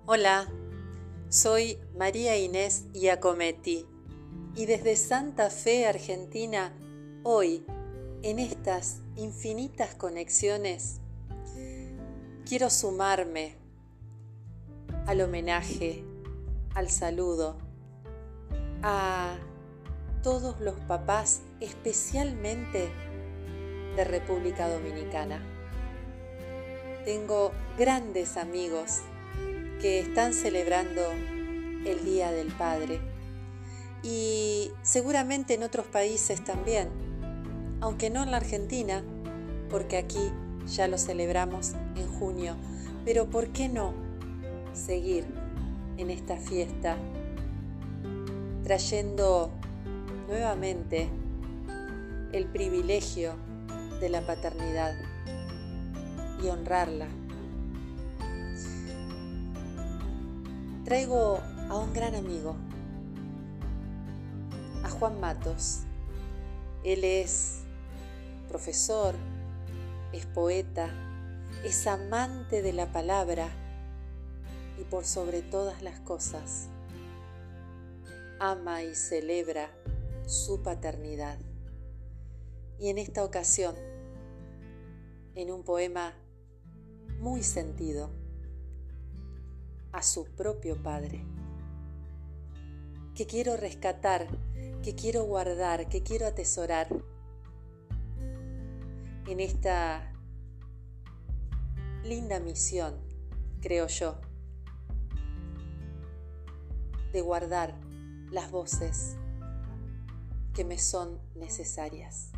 Hola, soy María Inés Iacometti y desde Santa Fe, Argentina, hoy, en estas infinitas conexiones, quiero sumarme al homenaje, al saludo, a todos los papás, especialmente de República Dominicana. Tengo grandes amigos que están celebrando el Día del Padre y seguramente en otros países también, aunque no en la Argentina, porque aquí ya lo celebramos en junio, pero ¿por qué no seguir en esta fiesta trayendo nuevamente el privilegio de la paternidad y honrarla? Traigo a un gran amigo, a Juan Matos. Él es profesor, es poeta, es amante de la palabra y por sobre todas las cosas, ama y celebra su paternidad. Y en esta ocasión, en un poema muy sentido, a su propio padre, que quiero rescatar, que quiero guardar, que quiero atesorar en esta linda misión, creo yo, de guardar las voces que me son necesarias.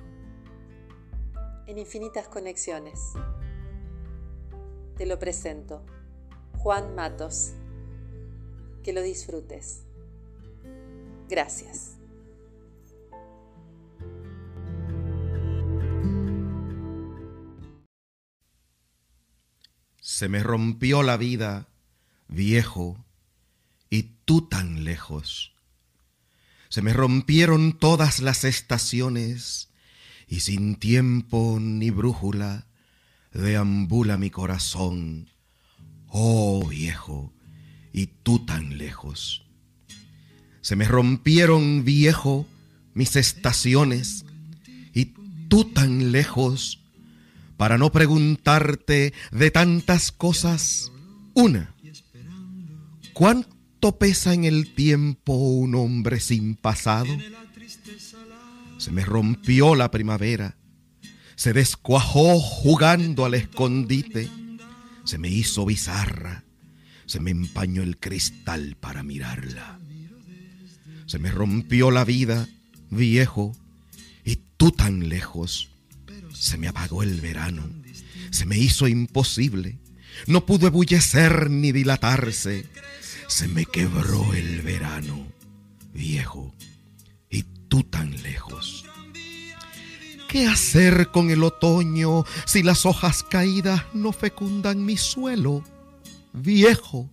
En infinitas conexiones, te lo presento. Juan Matos, que lo disfrutes. Gracias. Se me rompió la vida, viejo, y tú tan lejos. Se me rompieron todas las estaciones y sin tiempo ni brújula deambula mi corazón. Oh viejo, y tú tan lejos. Se me rompieron, viejo, mis estaciones, y tú tan lejos, para no preguntarte de tantas cosas. Una, ¿cuánto pesa en el tiempo un hombre sin pasado? Se me rompió la primavera, se descuajó jugando al escondite. Se me hizo bizarra, se me empañó el cristal para mirarla. Se me rompió la vida, viejo, y tú tan lejos. Se me apagó el verano, se me hizo imposible. No pudo ebullecer ni dilatarse. Se me quebró el verano, viejo, y tú tan lejos. ¿Qué hacer con el otoño si las hojas caídas no fecundan mi suelo, viejo?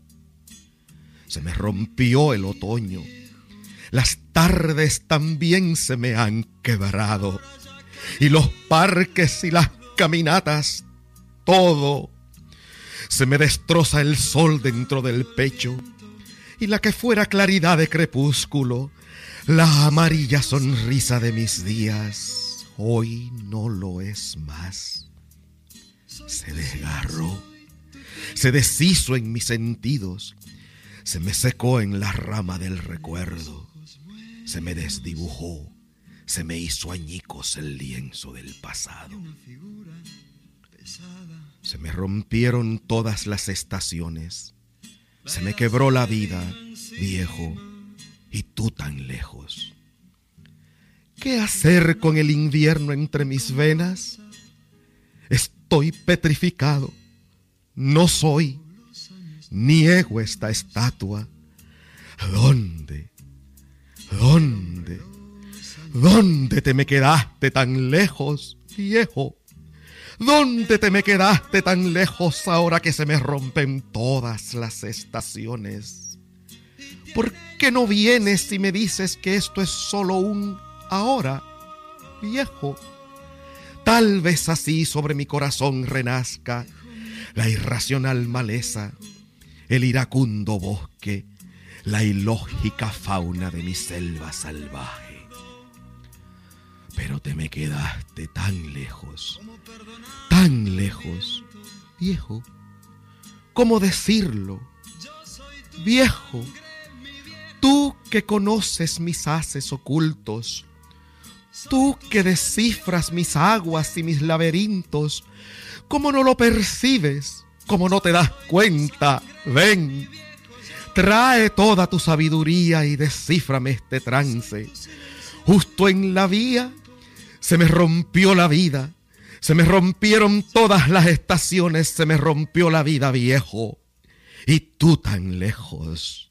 Se me rompió el otoño, las tardes también se me han quebrado, y los parques y las caminatas, todo. Se me destroza el sol dentro del pecho, y la que fuera claridad de crepúsculo, la amarilla sonrisa de mis días, hoy no lo es más. Se desgarró, se deshizo en mis sentidos, se me secó en la rama del recuerdo, se me desdibujó, se me hizo añicos el lienzo del pasado. Se me rompieron todas las estaciones, se me quebró la vida, viejo, y tú tan lejos. ¿Qué hacer con el invierno entre mis venas? Estoy petrificado, no soy, niego esta estatua. ¿Dónde te me quedaste tan lejos, viejo? ¿Dónde te me quedaste tan lejos ahora que se me rompen todas las estaciones? ¿Por qué no vienes y me dices que esto es solo un ahora, viejo? Tal vez así sobre mi corazón renazca la irracional maleza, el iracundo bosque, la ilógica fauna de mi selva salvaje. Pero te me quedaste tan lejos, viejo. ¿Cómo decirlo? Viejo, tú que conoces mis haces ocultos, tú que descifras mis aguas y mis laberintos, ¿cómo no lo percibes? ¿Cómo no te das cuenta? Ven, trae toda tu sabiduría y descíframe este trance. Justo en la vía se me rompió la vida, se me rompieron todas las estaciones, se me rompió la vida, viejo, y tú tan lejos.